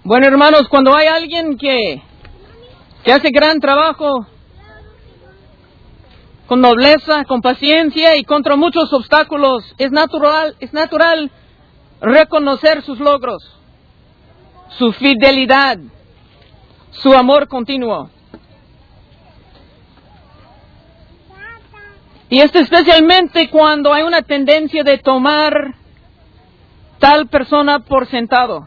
Bueno, hermanos, cuando hay alguien que hace gran trabajo, con nobleza, con paciencia y contra muchos obstáculos, es natural reconocer sus logros, su fidelidad, su amor continuo. Y esto especialmente cuando hay una tendencia de tomar tal persona por sentado.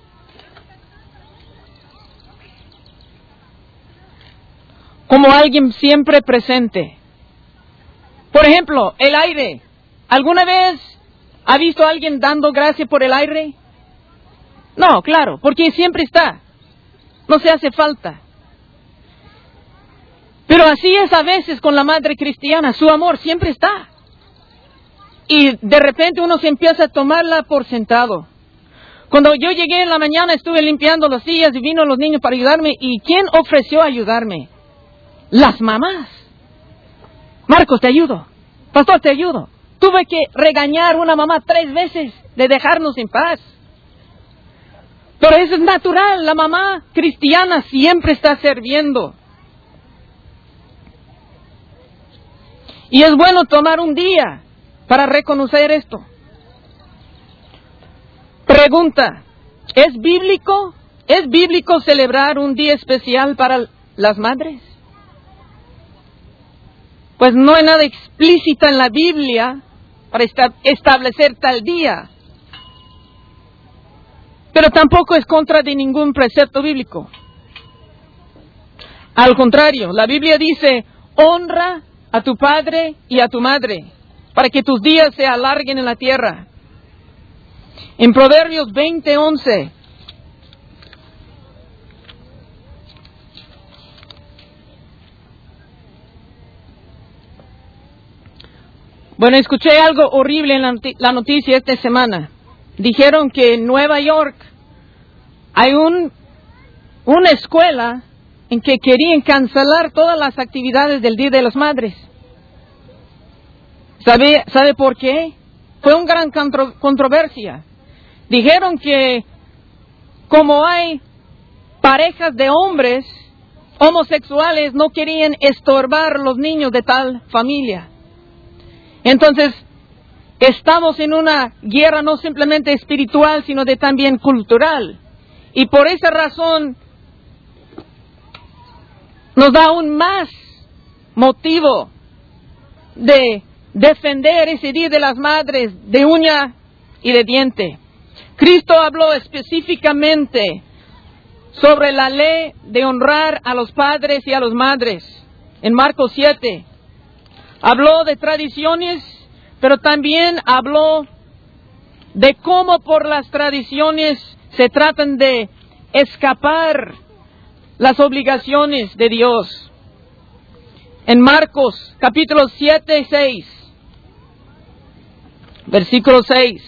Como alguien siempre presente. Por ejemplo, el aire. ¿Alguna vez ha visto a alguien dando gracias por el aire? No, claro, porque siempre está. No se hace falta. Pero así es a veces con la madre cristiana. Su amor siempre está. Y de repente uno se empieza a tomarla por sentado. Cuando yo llegué en la mañana estuve limpiando las sillas y vino los niños para ayudarme. ¿Y quién ofreció ayudarme? Las mamás. Marcos, te ayudo. Pastor, te ayudo. Tuve que regañar a una mamá 3 veces de dejarnos en paz. Pero eso es natural. La mamá cristiana siempre está sirviendo. Y es bueno tomar un día para reconocer esto. Pregunta, ¿es bíblico celebrar un día especial para las madres? Pues no hay nada explícito en la Biblia para establecer tal día. Pero tampoco es contra de ningún precepto bíblico. Al contrario, la Biblia dice, honra a tu padre y a tu madre, para que tus días se alarguen en la tierra. En Proverbios 20:11, bueno, escuché algo horrible en la noticia esta semana. Dijeron que en Nueva York hay una escuela en que querían cancelar todas las actividades del Día de las Madres. ¿Sabe por qué? Fue una gran controversia. Dijeron que como hay parejas de hombres homosexuales, no querían estorbar los niños de tal familia. Entonces, estamos en una guerra no simplemente espiritual, sino también cultural. Y por esa razón nos da aún más motivo de defender ese Día de las Madres de uña y de diente. Cristo habló específicamente sobre la ley de honrar a los padres y a las madres. En Marcos 7. Habló de tradiciones, pero también habló de cómo por las tradiciones se tratan de escapar las obligaciones de Dios. En Marcos capítulo 7:6, versículo 6.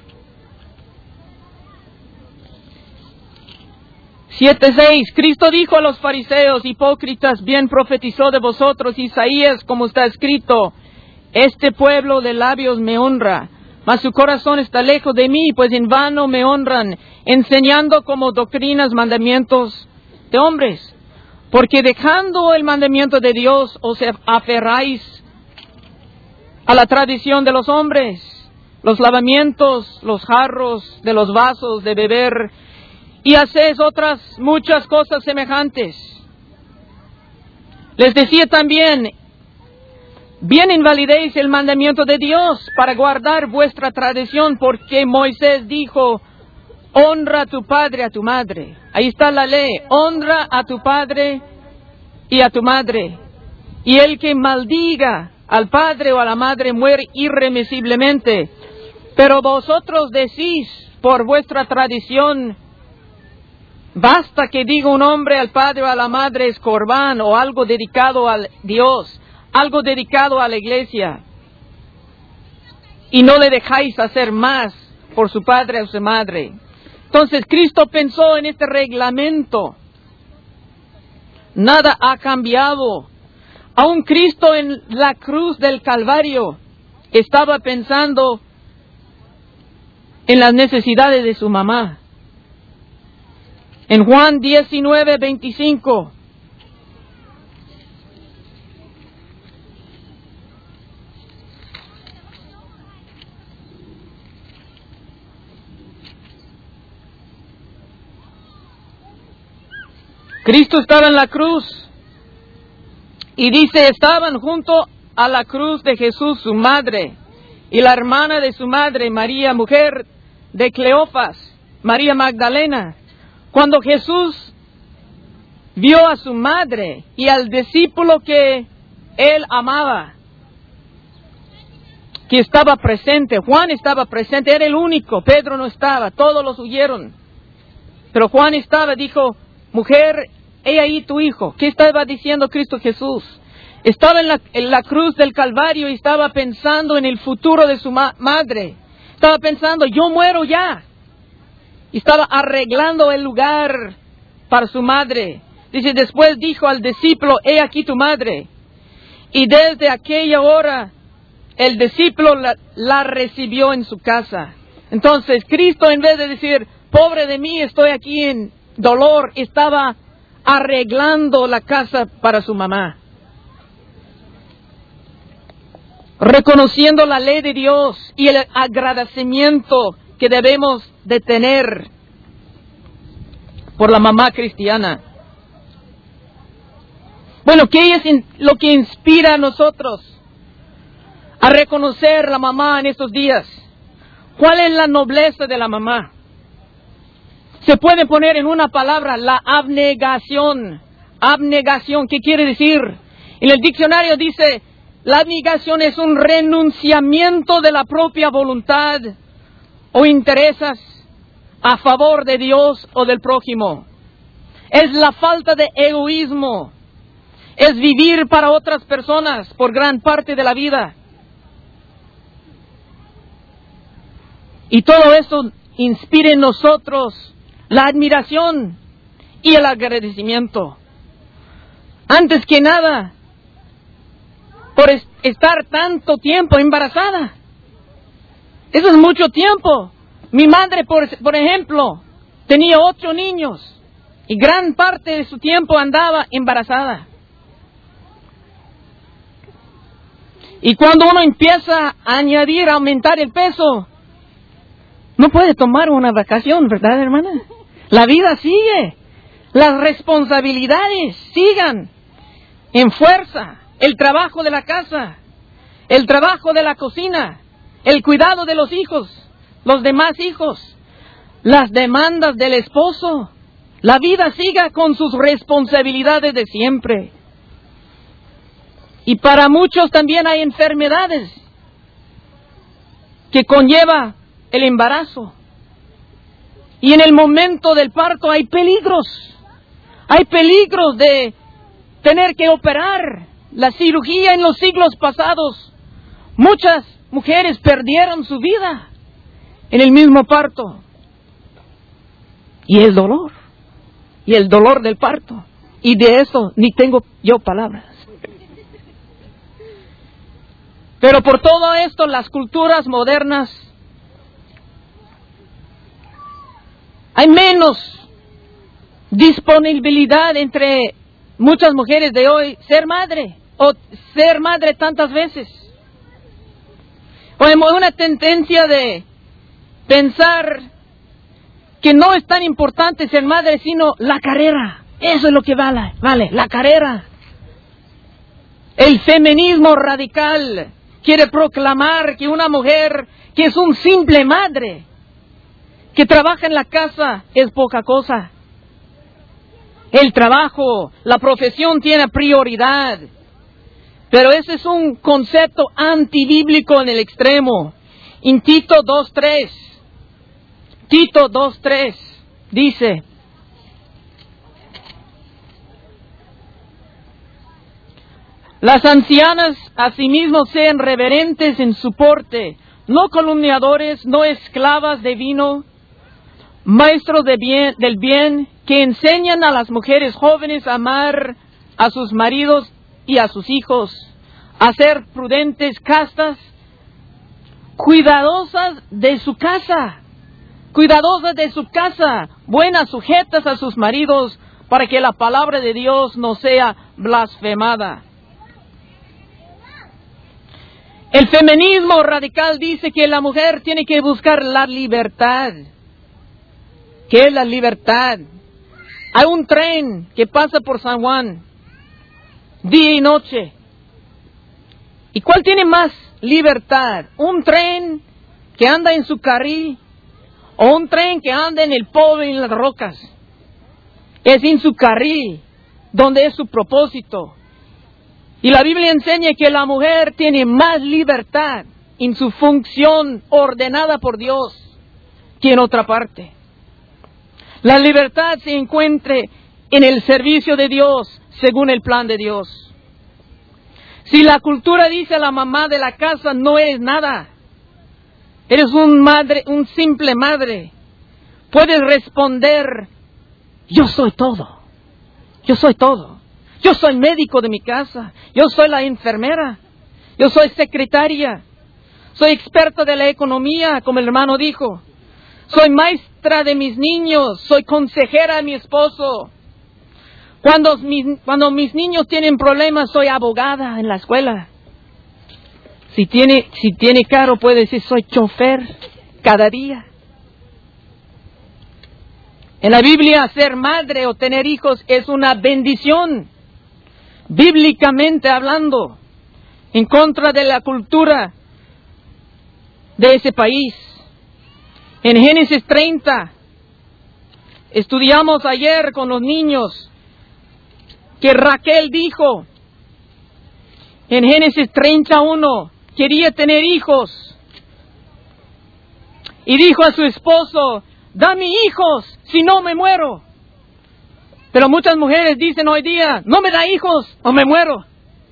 7:6, Cristo dijo a los fariseos, hipócritas, bien profetizó de vosotros Isaías, como está escrito, este pueblo de labios me honra, mas su corazón está lejos de mí, pues en vano me honran, enseñando como doctrinas mandamientos de hombres. Porque dejando el mandamiento de Dios, os aferráis a la tradición de los hombres, los lavamientos, los jarros de los vasos de beber, y hacéis otras muchas cosas semejantes. Les decía también, bien invalidéis el mandamiento de Dios para guardar vuestra tradición, porque Moisés dijo, honra a tu padre y a tu madre. Ahí está la ley, honra a tu padre y a tu madre. Y el que maldiga al padre o a la madre muere irremisiblemente. Pero vosotros decís por vuestra tradición, basta que diga un hombre al padre o a la madre es corbán o algo dedicado a Dios, algo dedicado a la iglesia. Y no le dejáis hacer más por su padre o su madre. Entonces Cristo pensó en este reglamento. Nada ha cambiado. Aún Cristo en la cruz del Calvario estaba pensando en las necesidades de su mamá. En Juan 19:25. Cristo estaba en la cruz y dice, estaban junto a la cruz de Jesús su madre y la hermana de su madre, María, mujer de Cleofas, María Magdalena. Cuando Jesús vio a su madre y al discípulo que él amaba, que estaba presente, Juan estaba presente, era el único, Pedro no estaba, todos los huyeron, pero Juan estaba, dijo, mujer, he ahí tu hijo. ¿Qué estaba diciendo Cristo Jesús? Estaba en la cruz del Calvario y estaba pensando en el futuro de su madre. Estaba pensando, yo muero ya. Y estaba arreglando el lugar para su madre. Dice, después dijo al discípulo, he aquí tu madre. Y desde aquella hora, el discípulo la recibió en su casa. Entonces, Cristo, en vez de decir, pobre de mí, estoy aquí en dolor, estaba arreglando la casa para su mamá, reconociendo la ley de Dios y el agradecimiento que debemos de tener por la mamá cristiana. Bueno, ¿qué es lo que inspira a nosotros a reconocer la mamá en estos días? ¿Cuál es la nobleza de la mamá? Se puede poner en una palabra, la abnegación. Abnegación, ¿qué quiere decir? En el diccionario dice, la abnegación es un renunciamiento de la propia voluntad o intereses a favor de Dios o del prójimo. Es la falta de egoísmo. Es vivir para otras personas por gran parte de la vida. Y todo eso inspira en nosotros la admiración y el agradecimiento. Antes que nada, por estar tanto tiempo embarazada. Eso es mucho tiempo. Mi madre, por ejemplo, tenía 8 niños y gran parte de su tiempo andaba embarazada. Y cuando uno empieza a añadir, a aumentar el peso, no puede tomar una vacación, ¿verdad, hermana? La vida sigue, las responsabilidades sigan en fuerza, el trabajo de la casa, el trabajo de la cocina, el cuidado de los hijos, los demás hijos, las demandas del esposo, la vida siga con sus responsabilidades de siempre. Y para muchos también hay enfermedades que conlleva el embarazo. Y en el momento del parto hay peligros. Hay peligros de tener que operar. La cirugía en los siglos pasados, muchas mujeres perdieron su vida en el mismo parto. Y el dolor del parto. Y de eso ni tengo yo palabras. Pero por todo esto, las culturas modernas, hay menos disponibilidad entre muchas mujeres de hoy ser madre o ser madre tantas veces. O hay una tendencia de pensar que no es tan importante ser madre, sino la carrera. Eso es lo que vale, la carrera. El feminismo radical quiere proclamar que una mujer que es un simple madre, que trabaja en la casa, es poca cosa. El trabajo, la profesión tiene prioridad. Pero ese es un concepto antibíblico en el extremo. En Tito 2:3 dice: las ancianas asimismo sean reverentes en su porte, no calumniadores, no esclavas de vino, maestros del bien, que enseñan a las mujeres jóvenes a amar a sus maridos y a sus hijos, a ser prudentes, castas, cuidadosas de su casa, cuidadosas de su casa, buenas, sujetas a sus maridos, para que la palabra de Dios no sea blasfemada. El feminismo radical dice que la mujer tiene que buscar la libertad. ¿Qué es la libertad? Hay un tren que pasa por San Juan, día y noche. ¿Y cuál tiene más libertad? ¿Un tren que anda en su carril o un tren que anda en el polvo y en las rocas? Es en su carril donde es su propósito. Y la Biblia enseña que la mujer tiene más libertad en su función ordenada por Dios que en otra parte. La libertad se encuentra en el servicio de Dios según el plan de Dios. Si la cultura dice a la mamá de la casa, no eres nada, eres un simple madre, puedes responder, yo soy todo, yo soy todo. Yo soy médico de mi casa, yo soy la enfermera, yo soy secretaria, soy experta de la economía, como el hermano dijo. Soy maestra de mis niños, soy consejera de mi esposo. Cuando mis niños tienen problemas, soy abogada en la escuela. Si tiene carro, puede decir, soy chofer cada día. En la Biblia, ser madre o tener hijos es una bendición. Bíblicamente hablando, en contra de la cultura de ese país. En Génesis 30, estudiamos ayer con los niños que Raquel dijo, en Génesis 31, quería tener hijos. Y dijo a su esposo, dame hijos, si no me muero. Pero muchas mujeres dicen hoy día, no me da hijos o me muero.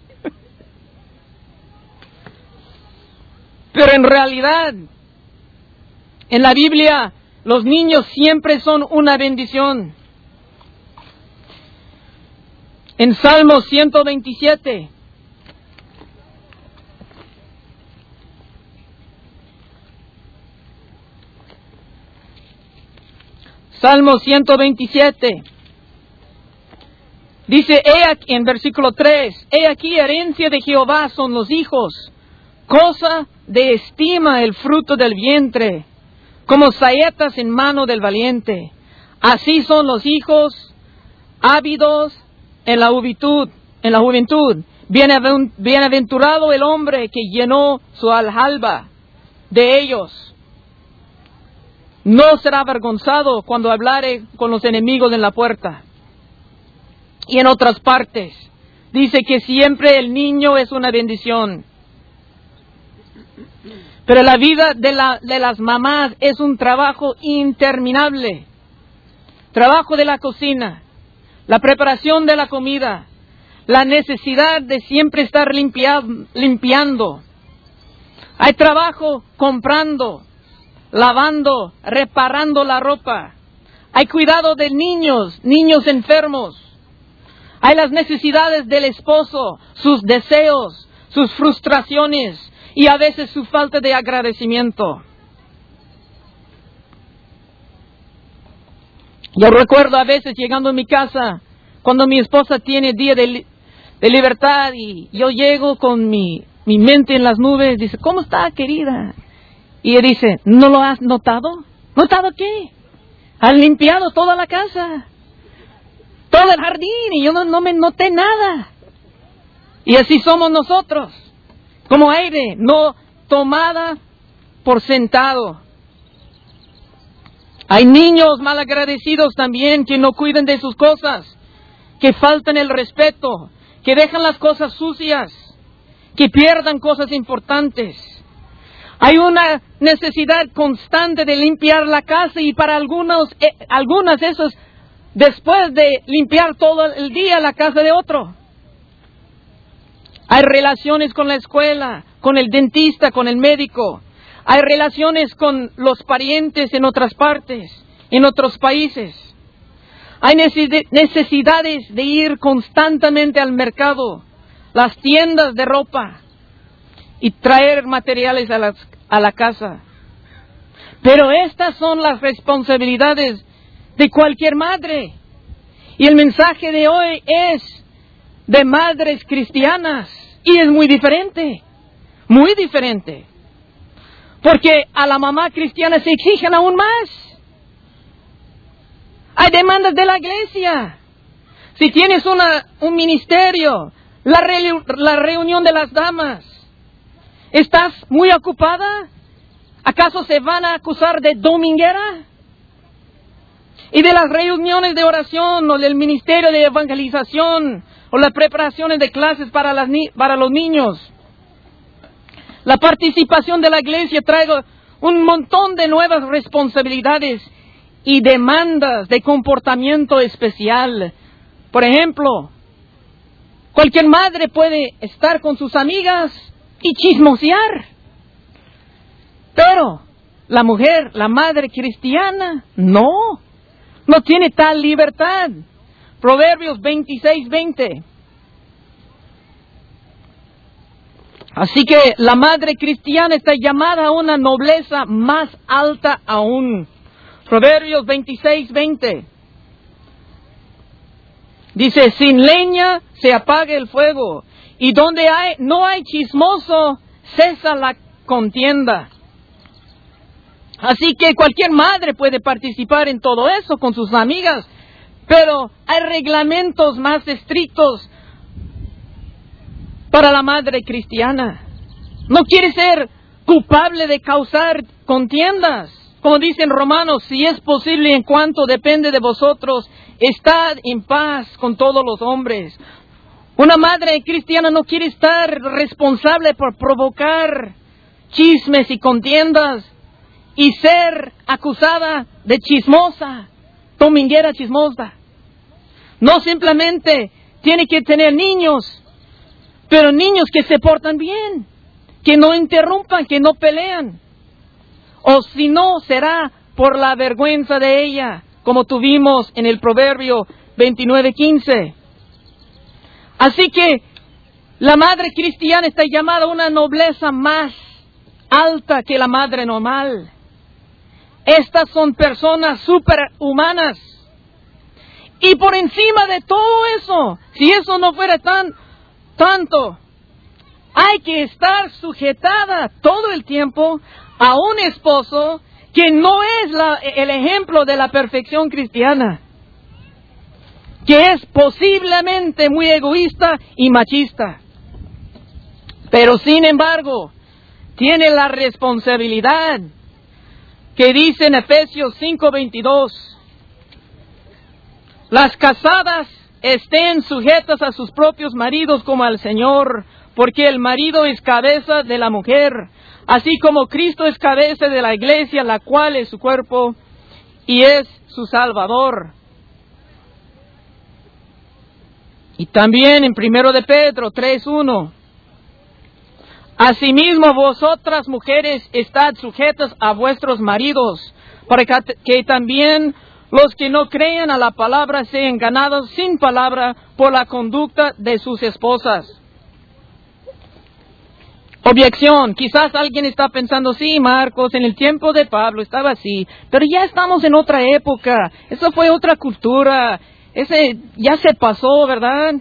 Pero en realidad, en la Biblia, los niños siempre son una bendición. En Salmo 127, Salmo 127. Dice, en versículo 3, he aquí herencia de Jehová son los hijos, cosa de estima el fruto del vientre, como saetas en mano del valiente. Así son los hijos ávidos en la juventud. Bienaventurado el hombre que llenó su aljalba de ellos. No será avergonzado cuando hablare con los enemigos en la puerta. Y en otras partes, dice que siempre el niño es una bendición. Pero la vida de las mamás es un trabajo interminable. Trabajo de la cocina, la preparación de la comida, la necesidad de siempre estar limpiando. Hay trabajo comprando, lavando, reparando la ropa. Hay cuidado de niños enfermos. Hay las necesidades del esposo, sus deseos, sus frustraciones y a veces su falta de agradecimiento. Yo recuerdo a veces llegando a mi casa, cuando mi esposa tiene día de libertad y yo llego con mi mente en las nubes, dice, ¿cómo está, querida? Y ella dice, ¿no lo has notado? ¿Notado qué? ¿Has limpiado toda la casa? Todo el jardín, y yo no me noté nada. Y así somos nosotros, como aire, no tomada por sentado. Hay niños malagradecidos también que no cuidan de sus cosas, que faltan el respeto, que dejan las cosas sucias, que pierdan cosas importantes. Hay una necesidad constante de limpiar la casa y para algunas esas después de limpiar todo el día la casa de otro. Hay relaciones con la escuela, con el dentista, con el médico. Hay relaciones con los parientes en otras partes, en otros países. Hay necesidades de ir constantemente al mercado, las tiendas de ropa y traer materiales a la casa. Pero estas son las responsabilidades de cualquier madre. Y el mensaje de hoy es de madres cristianas. Y es muy diferente. Muy diferente. Porque a la mamá cristiana se exigen aún más. Hay demandas de la iglesia. Si tienes un ministerio, la reunión de las damas, ¿estás muy ocupada? ¿Acaso se van a acusar de dominguera? Y de las reuniones de oración o del ministerio de evangelización o las preparaciones de clases para los niños. La participación de la iglesia trae un montón de nuevas responsabilidades y demandas de comportamiento especial. Por ejemplo, cualquier madre puede estar con sus amigas y chismosear. Pero la mujer, la madre cristiana, no tiene tal libertad. Proverbios 26:20. Así que la madre cristiana está llamada a una nobleza más alta aún. Proverbios 26:20. Dice, sin leña se apaga el fuego, y donde no hay chismoso, cesa la contienda. Así que cualquier madre puede participar en todo eso con sus amigas, pero hay reglamentos más estrictos para la madre cristiana. No quiere ser culpable de causar contiendas. Como dicen Romanos, si es posible en cuanto depende de vosotros, estad en paz con todos los hombres. Una madre cristiana no quiere estar responsable por provocar chismes y contiendas y ser acusada de chismosa, dominguera chismosa. No simplemente tiene que tener niños, pero niños que se portan bien, que no interrumpan, que no pelean. O si no, será por la vergüenza de ella, como tuvimos en el Proverbio 29:15. Así que la madre cristiana está llamada a una nobleza más alta que la madre normal. Estas son personas superhumanas. Y por encima de todo eso, si eso no fuera tanto, hay que estar sujetada todo el tiempo a un esposo que no es el ejemplo de la perfección cristiana, que es posiblemente muy egoísta y machista. Pero sin embargo, tiene la responsabilidad que dice en Efesios 5:22, las casadas estén sujetas a sus propios maridos como al Señor, porque el marido es cabeza de la mujer, así como Cristo es cabeza de la iglesia, la cual es su cuerpo y es su Salvador. Y también en 1 de Pedro 3:1, asimismo vosotras mujeres estad sujetas a vuestros maridos, para que también los que no crean a la palabra sean ganados sin palabra por la conducta de sus esposas. Objeción, quizás alguien está pensando, sí, Marcos, en el tiempo de Pablo estaba así, pero ya estamos en otra época, eso fue otra cultura, ese ya se pasó, ¿verdad?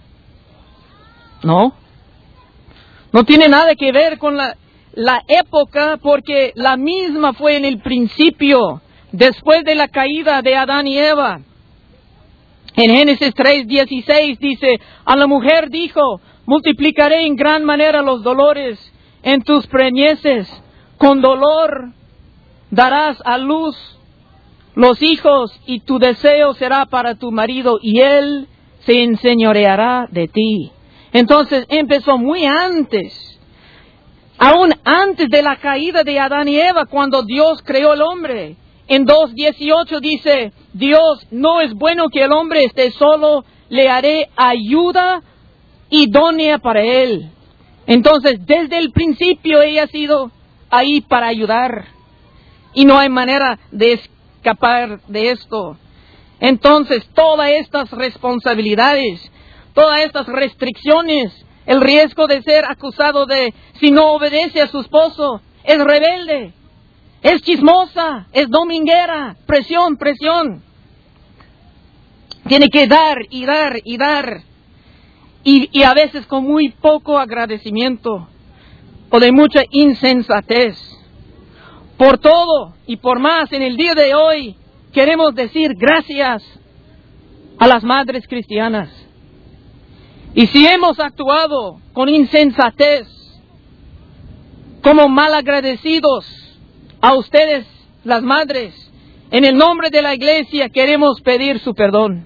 No tiene nada que ver con la época, porque la misma fue en el principio, después de la caída de Adán y Eva. En Génesis 3:16 dice, a la mujer dijo, multiplicaré en gran manera los dolores en tus preñeces, con dolor darás a luz los hijos, y tu deseo será para tu marido, y él se enseñoreará de ti. Entonces empezó muy antes, aún antes de la caída de Adán y Eva, cuando Dios creó el hombre. En 2:18 dice, Dios, no es bueno que el hombre esté solo, le haré ayuda idónea para él. Entonces, desde el principio ella ha sido ahí para ayudar. Y no hay manera de escapar de esto. Entonces, todas estas responsabilidades, todas estas restricciones, el riesgo de ser acusado de, si no obedece a su esposo, es rebelde. es chismosa, es dominguera, presión, presión. Tiene que dar y dar y dar. Y a veces con muy poco agradecimiento o de mucha insensatez. Por todo y por más, en el día de hoy queremos decir gracias a las madres cristianas. Y si hemos actuado con insensatez, como malagradecidos a ustedes, las madres, en el nombre de la iglesia queremos pedir su perdón.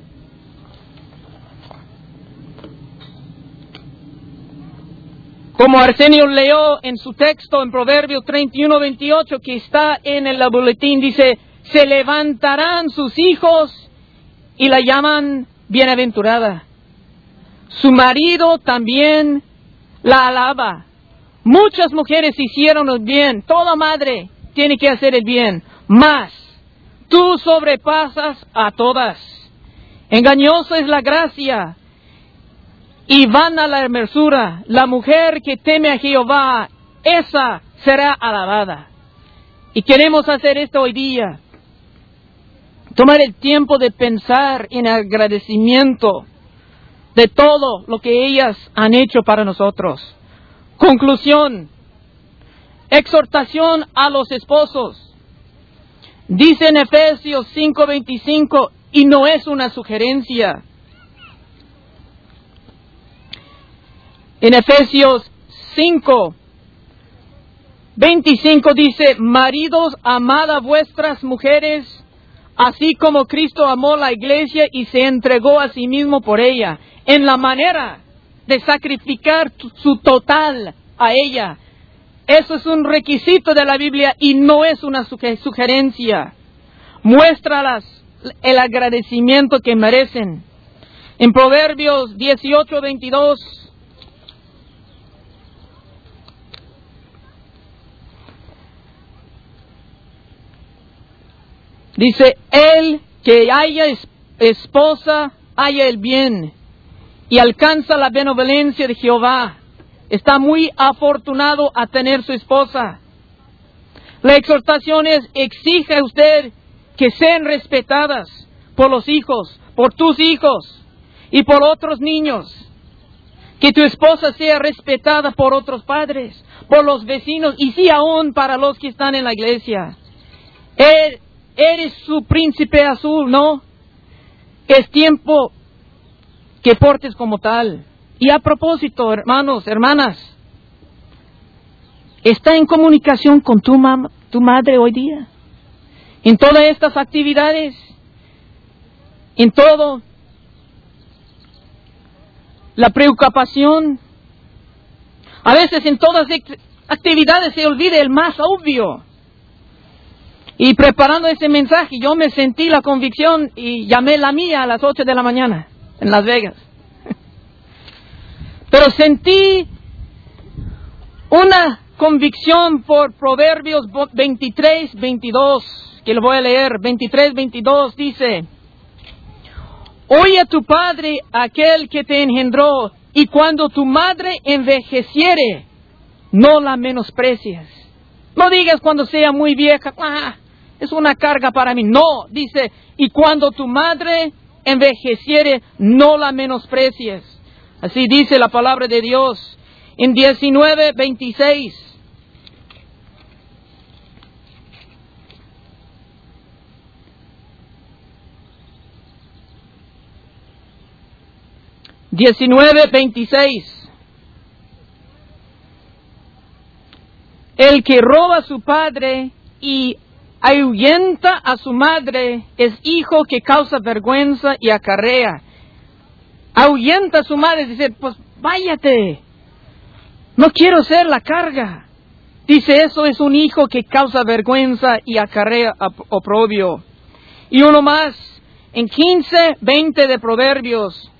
Como Arsenio leyó en su texto en Proverbios 31:28, que está en el boletín, dice, se levantarán sus hijos y la llaman bienaventurada. Su marido también la alaba. Muchas mujeres hicieron el bien. Toda madre tiene que hacer el bien. Mas tú sobrepasas a todas. Engañosa es la gracia y vana la hermosura. La mujer que teme a Jehová, esa será alabada. Y queremos hacer esto hoy día. Tomar el tiempo de pensar en agradecimiento de todo lo que ellas han hecho para nosotros. Conclusión. Exhortación a los esposos. Dice en Efesios 5:25, y no es una sugerencia. En Efesios 5:25 dice, maridos, amad a vuestras mujeres, así como Cristo amó la iglesia y se entregó a sí mismo por ella, en la manera de sacrificar su total a ella. Eso es un requisito de la Biblia y no es una sugerencia. Muéstralas el agradecimiento que merecen. En Proverbios 18:22 dice, el que haya esposa, haya el bien y alcanza la benevolencia de Jehová. Está muy afortunado a tener su esposa. La exhortación es, exige a usted que sean respetadas por los hijos, por tus hijos y por otros niños. Que tu esposa sea respetada por otros padres, por los vecinos y sí aún para los que están en la iglesia. Eres su príncipe azul, ¿no? Es tiempo que portes como tal. Y a propósito, hermanos, hermanas, ¿está en comunicación con tu madre hoy día? En todas estas actividades, en todo, la preocupación. A veces en todas actividades se olvida el más obvio. Y preparando ese mensaje, yo me sentí la convicción y llamé la mía a las 8 de la mañana en Las Vegas. Pero sentí una convicción por Proverbios 23:22, que lo voy a leer. 23:22 dice, oye a tu padre, aquel que te engendró, y cuando tu madre envejeciere, no la menosprecies. No digas cuando sea muy vieja, es una carga para mí. No, dice, y cuando tu madre envejeciere, no la menosprecies. Así dice la palabra de Dios en 19:26. El que roba a su padre y ahuyenta a su madre es hijo que causa vergüenza y acarrea. Ahuyenta a su madre, dice, pues váyate, no quiero ser la carga. Dice, eso es un hijo que causa vergüenza y acarrea oprobio. Y uno más, en 15:20 de Proverbios,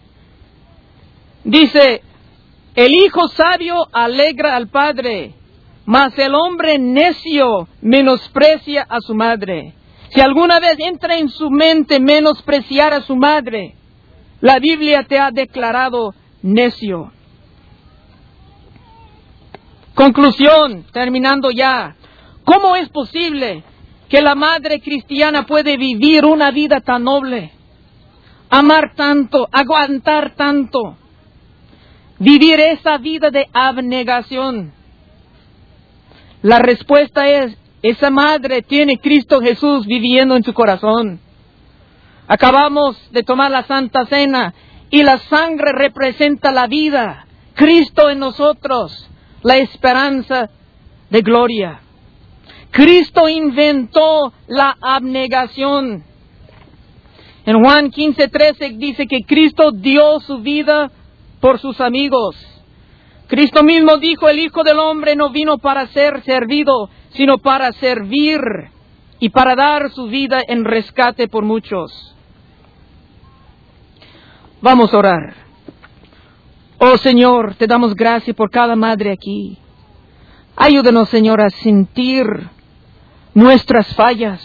dice, el hijo sabio alegra al padre, mas el hombre necio menosprecia a su madre. Si alguna vez entra en su mente menospreciar a su madre, la Biblia te ha declarado necio. Conclusión, terminando ya. ¿Cómo es posible que la madre cristiana puede vivir una vida tan noble? Amar tanto, aguantar tanto, vivir esa vida de abnegación. La respuesta es, esa madre tiene Cristo Jesús viviendo en su corazón. Acabamos de tomar la Santa Cena y la sangre representa la vida. Cristo en nosotros, la esperanza de gloria. Cristo inventó la abnegación. En Juan 15:13 dice que Cristo dio su vida por sus amigos. Cristo mismo dijo, el Hijo del Hombre no vino para ser servido, sino para servir y para dar su vida en rescate por muchos. Vamos a orar. Oh Señor, te damos gracias por cada madre aquí. Ayúdanos, Señor, a sentir nuestras fallas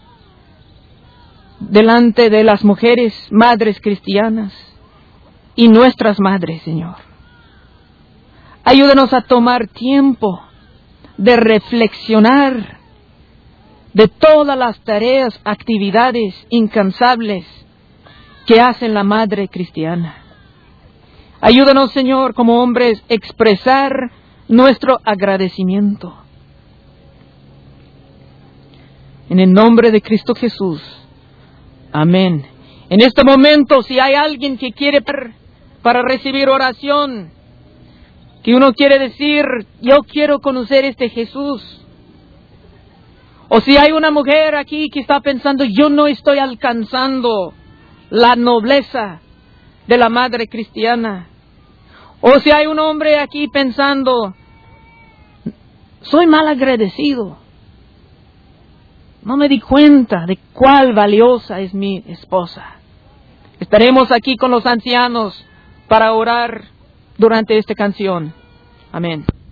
delante de las mujeres, madres cristianas y nuestras madres, Señor. Ayúdanos a tomar tiempo de reflexionar de todas las tareas, actividades incansables que hace la madre cristiana. Ayúdanos, Señor, como hombres, a expresar nuestro agradecimiento. En el nombre de Cristo Jesús. Amén. En este momento, si hay alguien que quiere para recibir oración, que uno quiere decir, yo quiero conocer este Jesús. O si hay una mujer aquí que está pensando, yo no estoy alcanzando la nobleza de la madre cristiana. O si hay un hombre aquí pensando, soy mal agradecido. No me di cuenta de cuál valiosa es mi esposa. Estaremos aquí con los ancianos para orar durante esta canción. Amén.